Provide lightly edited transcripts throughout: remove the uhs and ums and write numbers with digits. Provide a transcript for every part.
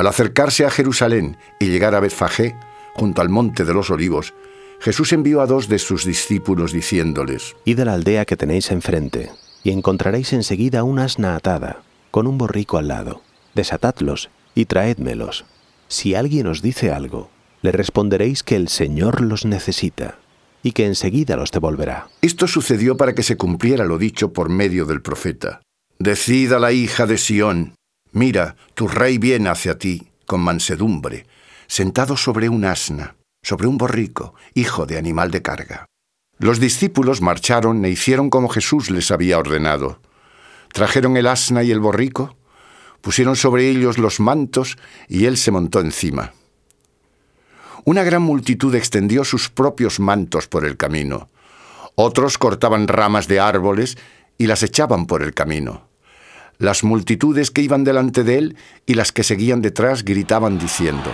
Al acercarse a Jerusalén y llegar a Betfagé, junto al monte de los Olivos, Jesús envió a 2 de sus discípulos diciéndoles: Id a la aldea que tenéis enfrente, y encontraréis enseguida una asna atada, con un borrico al lado. Desatadlos y traédmelos. Si alguien os dice algo, le responderéis que el Señor los necesita, y que enseguida los devolverá. Esto sucedió para que se cumpliera lo dicho por medio del profeta: Decid a la hija de Sión: mira, tu rey viene hacia ti, con mansedumbre, sentado sobre un asna, sobre un borrico, hijo de animal de carga. Los discípulos marcharon e hicieron como Jesús les había ordenado. Trajeron el asna y el borrico, pusieron sobre ellos los mantos y él se montó encima. Una gran multitud extendió sus propios mantos por el camino. Otros cortaban ramas de árboles y las echaban por el camino. Las multitudes que iban delante de él y las que seguían detrás gritaban diciendo: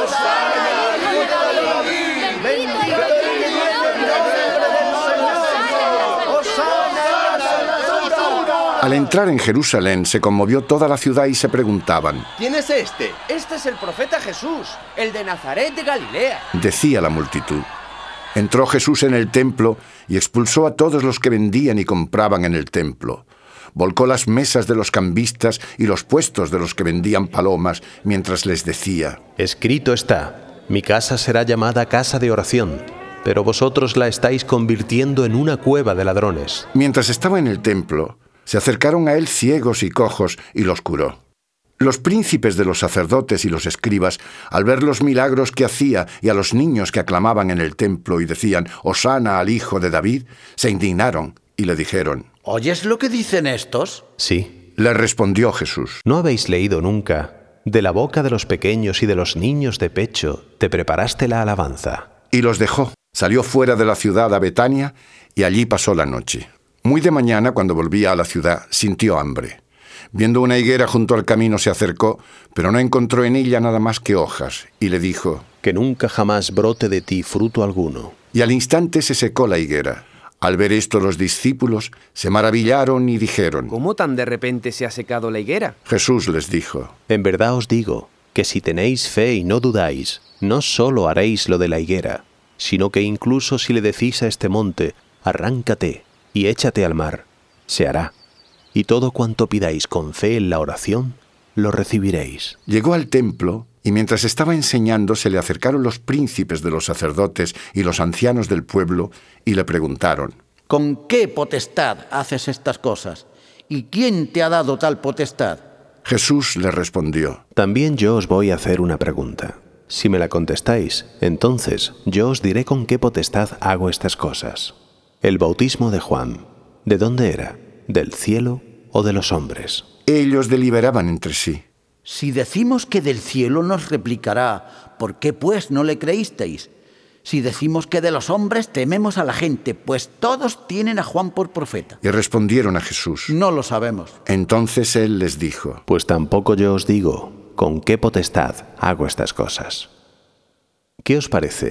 Al entrar en Jerusalén se conmovió toda la ciudad y se preguntaban: ¿quién es este? Este es el profeta Jesús, el de Nazaret de Galilea. Decía la multitud. Entró Jesús en el templo y expulsó a todos los que vendían y compraban en el templo. Volcó las mesas de los cambistas y los puestos de los que vendían palomas, mientras les decía: Escrito está, mi casa será llamada casa de oración, pero vosotros la estáis convirtiendo en una cueva de ladrones. Mientras estaba en el templo, se acercaron a él ciegos y cojos y los curó. Los príncipes de los sacerdotes y los escribas, al ver los milagros que hacía y a los niños que aclamaban en el templo y decían: Hosana al hijo de David, se indignaron y le dijeron: ¿oyes lo que dicen estos? Sí. Le respondió Jesús: ¿No habéis leído nunca: de la boca de los pequeños y de los niños de pecho te preparaste la alabanza? Y los dejó. Salió fuera de la ciudad a Betania y allí pasó la noche. Muy de mañana, cuando volvía a la ciudad, sintió hambre. Viendo una higuera junto al camino, se acercó, pero no encontró en ella nada más que hojas, y le dijo: Que nunca jamás brote de ti fruto alguno. Y al instante se secó la higuera. Al ver esto, los discípulos se maravillaron y dijeron: ¿Cómo tan de repente se ha secado la higuera? Jesús les dijo: En verdad os digo, que si tenéis fe y no dudáis, no solo haréis lo de la higuera, sino que incluso si le decís a este monte: arráncate y échate al mar, se hará. Y todo cuanto pidáis con fe en la oración, lo recibiréis. Llegó al templo, y mientras estaba enseñando, se le acercaron los príncipes de los sacerdotes y los ancianos del pueblo, y le preguntaron: ¿con qué potestad haces estas cosas? ¿Y quién te ha dado tal potestad? Jesús le respondió: También yo os voy a hacer una pregunta. Si me la contestáis, entonces yo os diré con qué potestad hago estas cosas. El bautismo de Juan, ¿de dónde era? ¿Del cielo o de los hombres? Ellos deliberaban entre sí. Si decimos que del cielo, nos replicará: ¿por qué pues no le creísteis? Si decimos que de los hombres, tememos a la gente, pues todos tienen a Juan por profeta. Y respondieron a Jesús: No lo sabemos. Entonces él les dijo: Pues tampoco yo os digo con qué potestad hago estas cosas. ¿Qué os parece?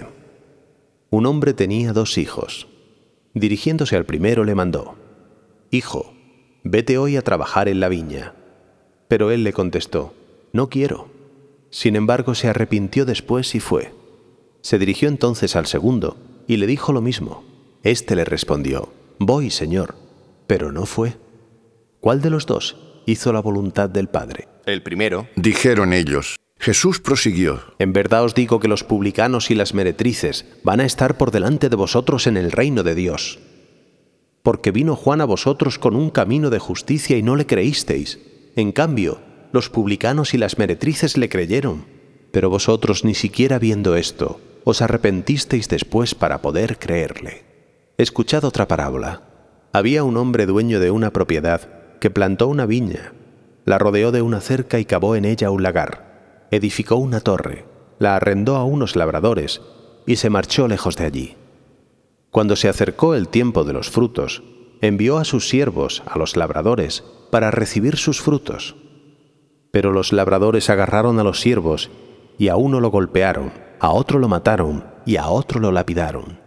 Un hombre tenía 2 hijos. Dirigiéndose al primero le mandó: Hijo, vete hoy a trabajar en la viña. Pero él le contestó: No quiero. Sin embargo, se arrepintió después y fue. Se dirigió entonces al segundo y le dijo lo mismo. Este le respondió: Voy, Señor. Pero no fue. ¿Cuál de los 2 hizo la voluntad del Padre? El primero. Dijeron ellos. Jesús prosiguió: En verdad os digo que los publicanos y las meretrices van a estar por delante de vosotros en el reino de Dios. Porque vino Juan a vosotros con un camino de justicia y no le creísteis. En cambio, los publicanos y las meretrices le creyeron. Pero vosotros, ni siquiera viendo esto, os arrepentisteis después para poder creerle. Escuchad otra parábola. Había un hombre dueño de una propiedad que plantó una viña, la rodeó de una cerca y cavó en ella un lagar. Edificó una torre, la arrendó a unos labradores y se marchó lejos de allí. Cuando se acercó el tiempo de los frutos, envió a sus siervos, a los labradores, para recibir sus frutos. Pero los labradores agarraron a los siervos y a uno lo golpearon, a otro lo mataron y a otro lo lapidaron.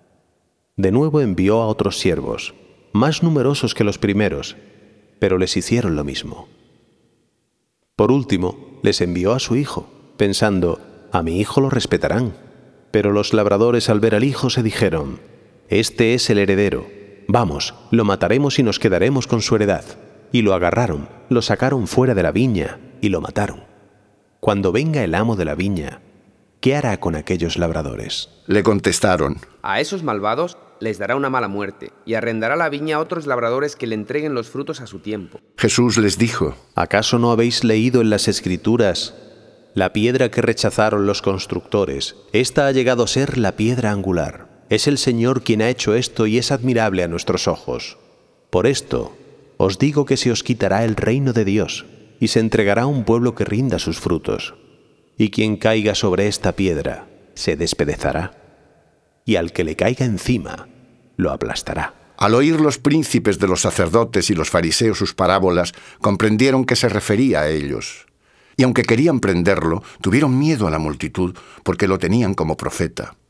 De nuevo envió a otros siervos, más numerosos que los primeros, pero les hicieron lo mismo. Por último, les envió a su hijo, pensando, a mi hijo lo respetarán. Pero los labradores al ver al hijo se dijeron, este es el heredero, vamos, lo mataremos y nos quedaremos con su heredad. Y lo agarraron, lo sacaron fuera de la viña y lo mataron. Cuando venga el amo de la viña, ¿qué hará con aquellos labradores? Le contestaron, A esos malvados les dará una mala muerte y arrendará la viña a otros labradores que le entreguen los frutos a su tiempo. Jesús les dijo, ¿Acaso no habéis leído en las Escrituras la piedra que rechazaron los constructores? Esta ha llegado a ser la piedra angular. Es el Señor quien ha hecho esto y es admirable a nuestros ojos. Por esto, os digo que se os quitará el reino de Dios y se entregará a un pueblo que rinda sus frutos. Y quien caiga sobre esta piedra se despedezará, y al que le caiga encima lo aplastará. Al oír los príncipes de los sacerdotes y los fariseos sus parábolas, comprendieron que se refería a ellos. Y aunque querían prenderlo, tuvieron miedo a la multitud porque lo tenían como profeta.